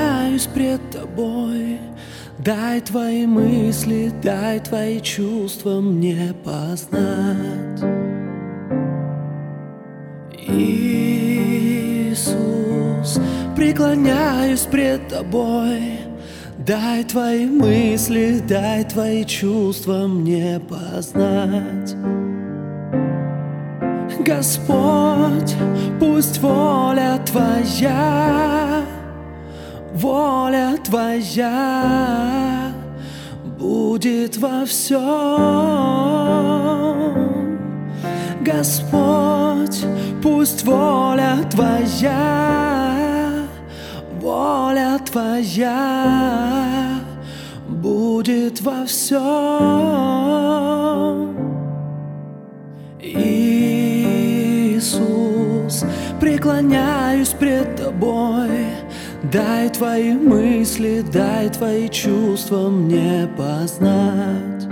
преклоняюсь пред Тобой. Дай Твои мысли, дай Твои чувства мне познать. Иисус, преклоняюсь пред Тобой. Дай Твои мысли, дай Твои чувства мне познать. Господь, пусть воля Твоя будет во всем. Господь, пусть воля Твоя будет во всем. Иисус, преклоняюсь пред Тобой. Дай Твои мысли, дай Твои чувства мне познать.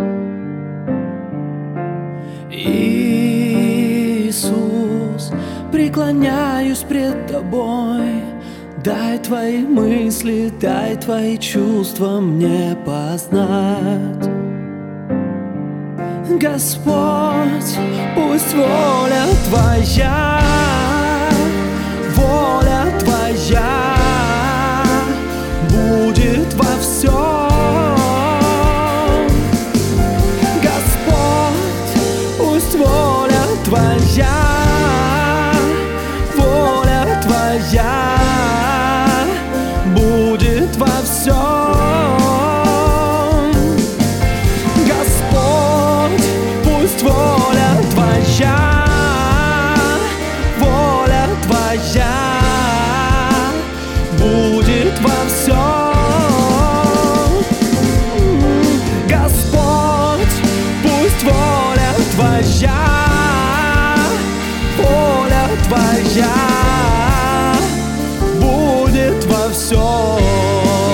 Иисус, преклоняюсь пред Тобой. Дай Твои мысли, дай Твои чувства мне познать. Господь, пусть воля Твоя будет во всем. Господь, пусть воля Твоя будет во всем. Господь, пусть воля Твоя будет во всем. Господь, пусть воля Твоя будет во всем.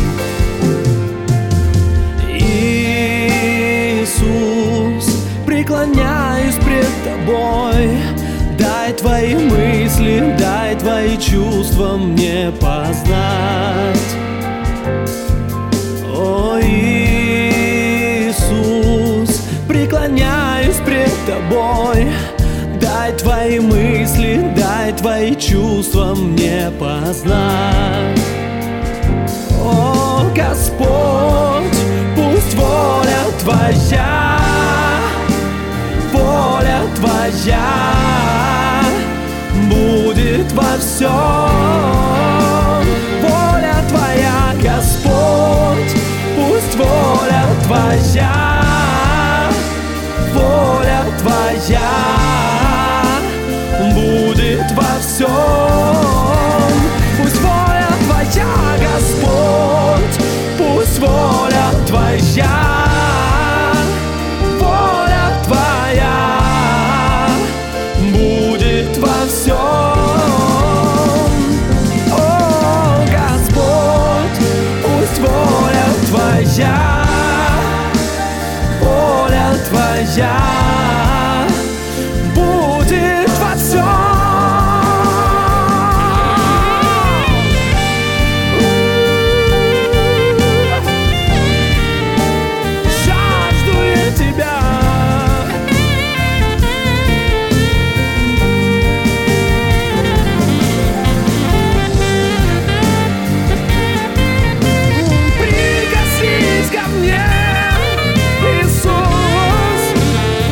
Иисус, преклоняюсь пред Тобой. Дай Твои мысли, дай Твои чувства мне познать. О, Иисус, преклоняюсь пред Тобой. Дай Твои мысли, дай Твои чувства мне познать. О, Господь, пусть воля Твоя будет во всем. Воля Твоя, Господь, пусть воля Твоя будет во всем. Пусть воля Твоя, Господь, пусть воля Твоя будет во всем. О, Господь, пусть воля Твоя будет во всем. Жажду я Тебя. Прикоснись ко мне, Иисус.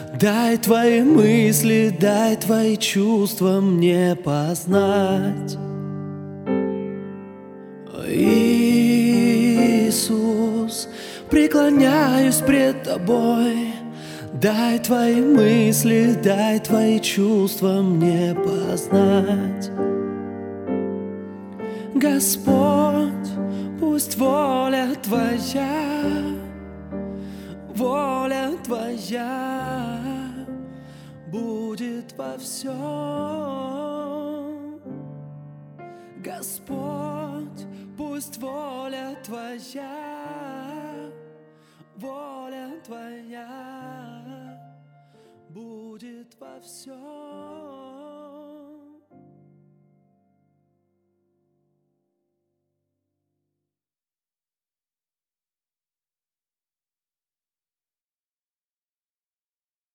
Дай твои мысли, дай твои чувства мне познать. Иисус, преклоняюсь пред тобой. Дай твои мысли, дай твои чувства мне познать. Господь, пусть воля твоя будет во всем. Господь, пусть воля твоя будет во всем.